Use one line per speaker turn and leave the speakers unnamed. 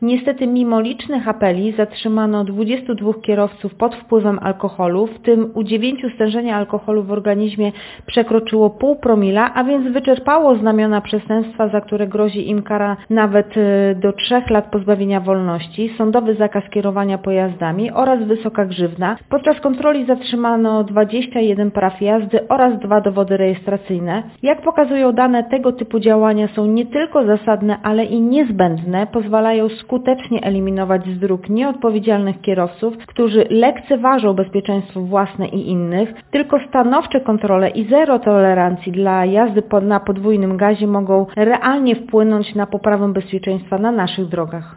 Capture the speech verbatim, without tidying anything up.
Niestety mimo licznych apeli zatrzymano dwudziestu dwóch kierowców pod wpływem alkoholu, w tym u dziewięciu stężenie alkoholu w organizmie przekroczyło pół promila, a więc wyczerpało znamiona przestępstwa, za które grozi im kara nawet do trzech lat pozbawienia wolności, sądowy zakaz kierowania pojazdami oraz wysoka grzywna. Podczas kontroli zatrzymano dwadzieścia jeden praw jazdy oraz dwa dowody rejestracyjne. Jak pokazują dane, tego typu działania są nie tylko zasadne, ale i niezbędne, pozwalają skutecznie eliminować z dróg nieodpowiedzialnych kierowców, którzy lekceważą bezpieczeństwo własne i innych. Tylko stanowcze kontrole i zero tolerancji dla jazdy na podwójnym gazie mogą realnie wpłynąć na poprawę bezpieczeństwa na naszych drogach.